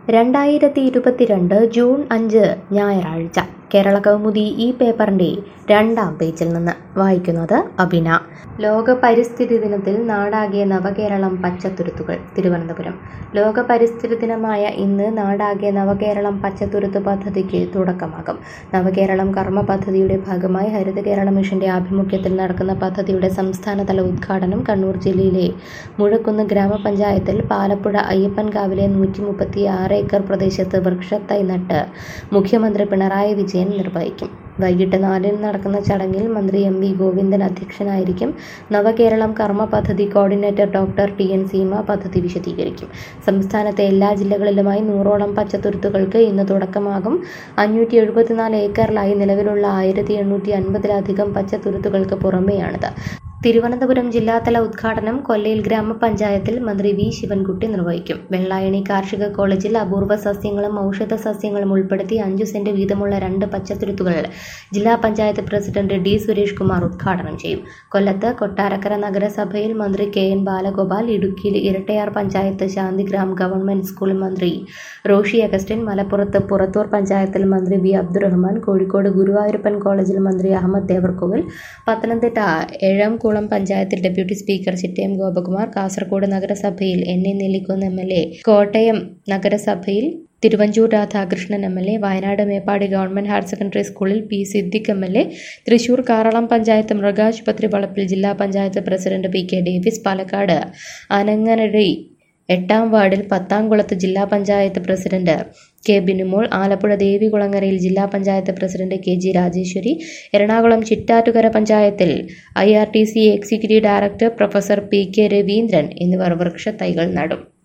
2022 June 5 ഞായറാഴ്ച കേരള കൗമുദി ഈ പേപ്പറിന്റെ 2-ാം പേജിൽ നിന്ന് വായിക്കുന്നത് അബിന. ലോക പരിസ്ഥിതി ദിനത്തിൽ നാടാകെ നവകേരളം പച്ചത്തുരുത്തുകൾ. തിരുവനന്തപുരം. ലോക പരിസ്ഥിതി ദിനമായ ഇന്ന് നാടാകെ നവകേരളം പച്ചത്തുരുത്ത് പദ്ധതിക്ക് തുടക്കമാകും. നവകേരളം കർമ്മ പദ്ധതിയുടെ ഭാഗമായി ഹരിത കേരള മിഷന്റെ ആഭിമുഖ്യത്തിൽ നടക്കുന്ന പദ്ധതിയുടെ സംസ്ഥാനതല ഉദ്ഘാടനം കണ്ണൂർ ജില്ലയിലെ മുഴക്കുന്ന് ഗ്രാമപഞ്ചായത്തിൽ പാലപ്പുഴ അയ്യപ്പൻകാവിലെ 136 ഏക്കർ പ്രദേശത്ത് വൃക്ഷത്തൈ നട്ട് മുഖ്യമന്ത്രി പിണറായി വിജയൻ നിർവഹിക്കും. വൈകിട്ട് 4-ന് നടക്കുന്ന ചടങ്ങിൽ മന്ത്രി എം വി ഗോവിന്ദൻ അധ്യക്ഷനായിരിക്കും. നവകേരളം കർമ്മ പദ്ധതി കോർഡിനേറ്റർ ഡോക്ടർ ടി.എൻ. സീമ പദ്ധതി വിശദീകരിക്കും. സംസ്ഥാനത്തെ എല്ലാ ജില്ലകളിലുമായി 100ഓളം പച്ചത്തുരുത്തുകൾക്ക് ഇന്ന് തുടക്കമാകും. 574 ഏക്കറിലായി നിലവിലുള്ള 1850-ലധികം പച്ചത്തുരുത്തുകൾക്ക് പുറമെയാണിത്. തിരുവനന്തപുരം ജില്ലാതല ഉദ്ഘാടനം കൊല്ലയിൽ ഗ്രാമപഞ്ചായത്തിൽ മന്ത്രി വി ശിവൻകുട്ടി നിർവഹിക്കും. വെള്ളായണി കാർഷിക കോളേജിൽ അപൂർവ സസ്യങ്ങളും ഔഷധ സസ്യങ്ങളും ഉൾപ്പെടുത്തി 5 സെന്റ് വീതമുള്ള 2 പച്ചത്തുരുത്തുകൾ ജില്ലാ പഞ്ചായത്ത് പ്രസിഡന്റ് ഡി സുരേഷ് കുമാർ ഉദ്ഘാടനം ചെയ്യും. കൊല്ലത്ത് കൊട്ടാരക്കര നഗരസഭയിൽ മന്ത്രി കെ എൻ ബാലഗോപാൽ, ഇടുക്കിയിൽ ഇരട്ടയാർ പഞ്ചായത്ത് ശാന്തിഗ്രാം ഗവൺമെന്റ് സ്കൂൾ മന്ത്രി റോഷി അഗസ്റ്റിൻ, മലപ്പുറത്ത് പുറത്തൂർ പഞ്ചായത്തിൽ മന്ത്രി വി അബ്ദുറഹ്മാൻ, കോഴിക്കോട് ഗുരുവായൂരപ്പൻ കോളേജിൽ മന്ത്രി അഹമ്മദ് ദേവർകോവിൽ, പത്തനംതിട്ട ഏഴംകുളം പഞ്ചായത്തിൽ ഡെപ്യൂട്ടി സ്പീക്കർ ചിറ്റയം ഗോപകുമാർ, കാസർഗോഡ് നഗരസഭയിൽ എൻ.എ. നെല്ലിക്കുന്ന് എം.എൽ.എ, കോട്ടയം നഗരസഭയിൽ Thiruvanchoor Radhakrishnan MLA, Wayanad Meppadi government higher secondary സ്കൂളിൽ പി സിദ്ദിഖ് എം.എൽ.എ, തൃശൂർ കാറളം പഞ്ചായത്ത് മൃഗാശുപത്രി വളപ്പിൽ ജില്ലാ panchayat president P K Davis, Palakkad അനങ്ങനഴി 8-ാം വാർഡിൽ പത്താംകുളത്ത് ജില്ലാ പഞ്ചായത്ത് പ്രസിഡന്റ് കെ ബിനുമോൾ, ആലപ്പുഴ ദേവികുളങ്ങരയിൽ ജില്ലാ panchayat president K G Rajeshwari, Ernakulam Chittattukara പഞ്ചായത്തിൽ IRTC executive director professor P K Raveendran എന്നിവർ വൃക്ഷത്തൈകൾ നടും.